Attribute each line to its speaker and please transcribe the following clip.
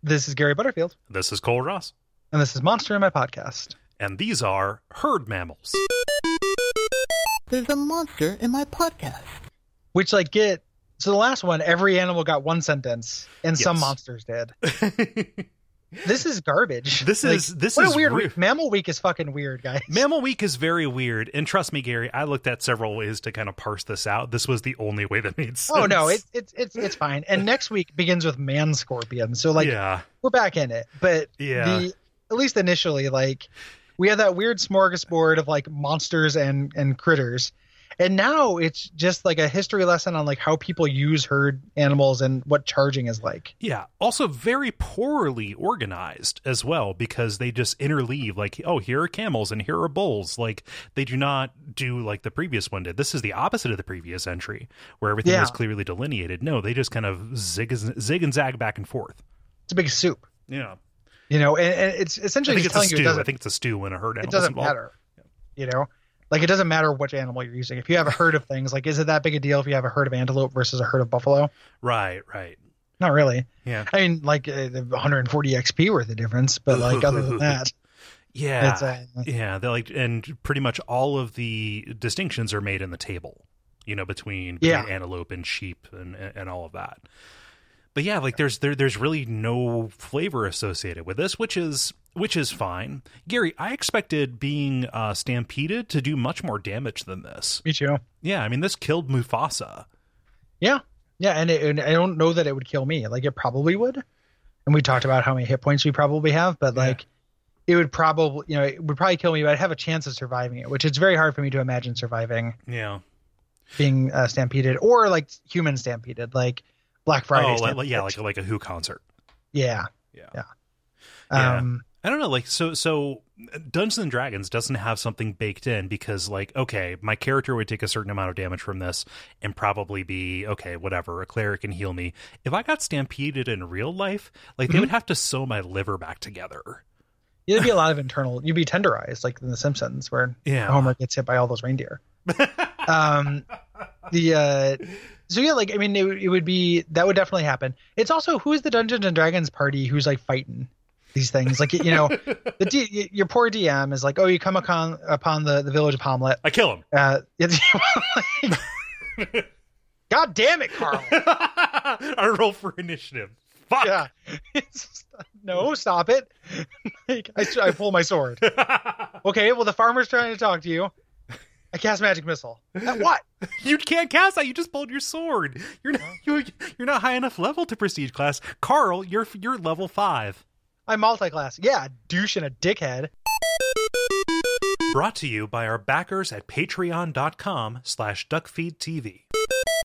Speaker 1: This is Gary Butterfield,
Speaker 2: This is Cole Ross.
Speaker 1: and this is Monster in My Podcast.
Speaker 2: And these are herd mammals.
Speaker 3: There's a monster in my podcast.
Speaker 1: Which, so the last one, every animal got one sentence, and some monsters did. This is garbage.
Speaker 2: This is
Speaker 1: what a weird week. Mammal Week is fucking weird, guys.
Speaker 2: Mammal Week is very weird, and trust me, Gary, I looked at several ways to kind of parse this out. This was the only way that made sense.
Speaker 1: Oh no, it's fine. And next week begins with man scorpion, so we're back in it. But at least initially, we had that weird smorgasbord of monsters and critters. And now it's just a history lesson on how people use herd animals and what charging is like.
Speaker 2: Yeah. Also very poorly organized as well, because they just interleave here are camels and here are bulls. They do not do like the previous one did. This is the opposite of the previous entry where everything was clearly delineated. No, they just kind of zig and zag back and forth.
Speaker 1: It's a big soup.
Speaker 2: Yeah.
Speaker 1: And it's essentially just telling you
Speaker 2: I think it's a stew when a herd animal
Speaker 1: it doesn't matter. It doesn't matter which animal you're using. If you have a herd of things, is it that big a deal if you have a herd of antelope versus a herd of buffalo?
Speaker 2: Right.
Speaker 1: Not really.
Speaker 2: Yeah.
Speaker 1: I mean, 140 XP worth of difference, but other than that.
Speaker 2: Yeah. They're and pretty much all of the distinctions are made in the table, between antelope and sheep and all of that. But yeah, there's really no flavor associated with this, which is fine. Gary, I expected being stampeded to do much more damage than this.
Speaker 1: Me too.
Speaker 2: Yeah, I mean, this killed Mufasa.
Speaker 1: Yeah, and I don't know that it would kill me. It probably would. And we talked about how many hit points we probably have, but it would probably, it would probably kill me, but I'd have a chance of surviving it, which it's very hard for me to imagine surviving.
Speaker 2: Yeah.
Speaker 1: Being stampeded or human stampeded, Black Friday.
Speaker 2: Like a Who concert.
Speaker 1: Yeah.
Speaker 2: I don't know, so Dungeons and Dragons doesn't have something baked in because okay, my character would take a certain amount of damage from this and probably be okay, whatever, a cleric can heal me. If I got stampeded in real life, they would have to sew my liver back together.
Speaker 1: It'd be a lot of internal. You'd be tenderized, like in The Simpsons, where Homer gets hit by all those reindeer. It would be, that would definitely happen. It's also, who is the Dungeons and Dragons party who's fighting these things? Your poor DM is you come upon the village of Hamlet.
Speaker 2: I kill him.
Speaker 1: God damn it, Carl.
Speaker 2: I roll for initiative. Fuck.
Speaker 1: Yeah. No, stop it. I pull my sword. Okay, well, the farmer's trying to talk to you. I cast magic missile. What?
Speaker 2: You can't cast that. You just pulled your sword. You're not high enough level to prestige class. Carl, you're level 5.
Speaker 1: I'm multi-class. Yeah, douche and a dickhead.
Speaker 2: Brought to you by our backers at patreon.com/duckfeedtv.